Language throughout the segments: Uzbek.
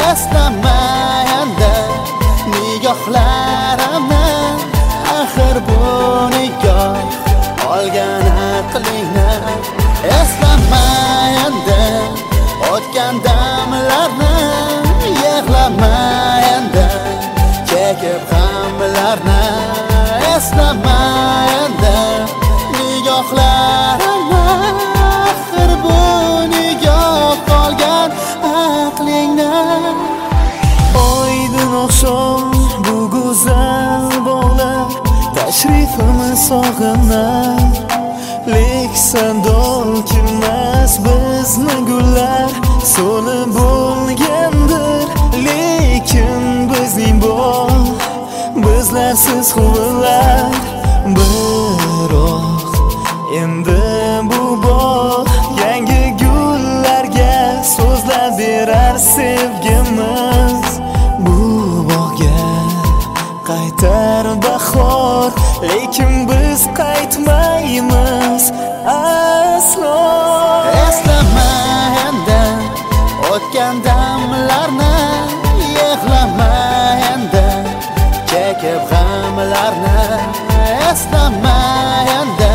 eslamaganda nigohlarimni axir bu nigoh olgan aqlingni eslamaganda o'tgan damlarni yig'lamaganda chekib g'amlarni eslamaganda nigohlarimni axir bu nigoh olgan aqlingni oydin oqshom bu go'zal bog'lar tashrifini sog'inar leksan dol kirmas bizni gullar so'lib bo'lgandir lekin bizning bog' bizlarsiz huvillар biroq endi bu bog' yangi gullarga so'zlab berar sevgimiz bu bog'ga qaytar bahor lekin biz qaytmaymiz aslo eslamaganda o'tgan damlarni yig'lamaganda chekib g'amlarni eslamaganda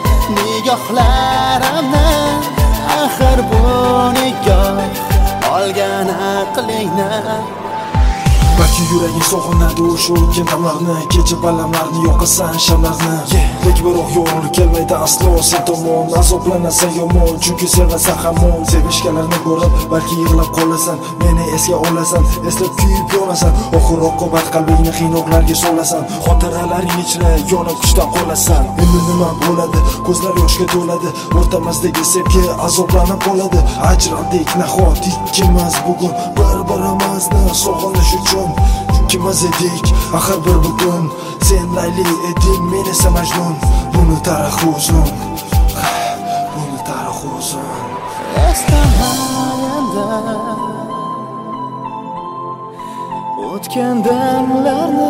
nigohlarimni axir bu nigoh olgan aqlingni balki yuraging sog'inadi o'sha o'tgan damlarni kecha balamlarni yoqasan shamlarni lekin biroq yo'g'ri kelmaydi aslo sen tomon azoblanasan yomon chunki sevasan hamon sevishganlarni ko'rib balki yig'lab qolasan meni esga olasan eslab kuyib yonasan oxir oqibat qalbingni qiynoqlarga solasan xotiralaring ichra yonib kuchdan qolasan endi nima bo'ladi ko'zlar yoshga to'ladi o'rtamizdagi sevgi azoblanib qoladi ajraldik nahot ikkimiz bugun bir-birimizni sog'inish uchun ikkimiz edik axir bir bugun sen Layli eding men esa Majnun buni tarixi uzun buni tarixi uzun eslamaganda o'tgan damlarni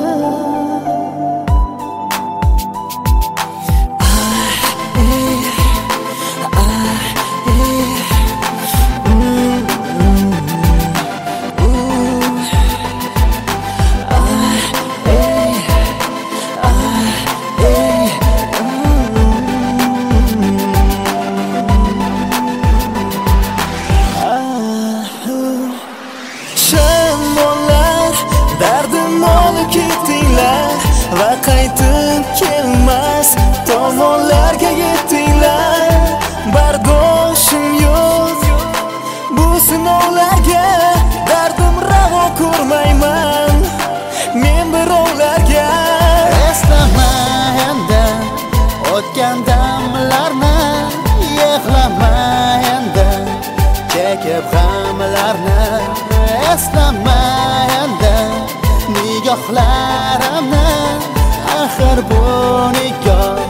va qaytib kelmas tomonlarga yetdinglar bardoshim yo'q bu sinovlarga dardim ravo ko'rmayman men birovlarga eslamaganda o'tgan damlarni yig'lamaganda chekib g'amlarni eslamaganda nigohlarimni axir bu nigoh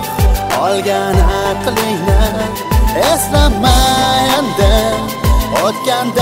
olgan aqlingni eslamaganda o'tgan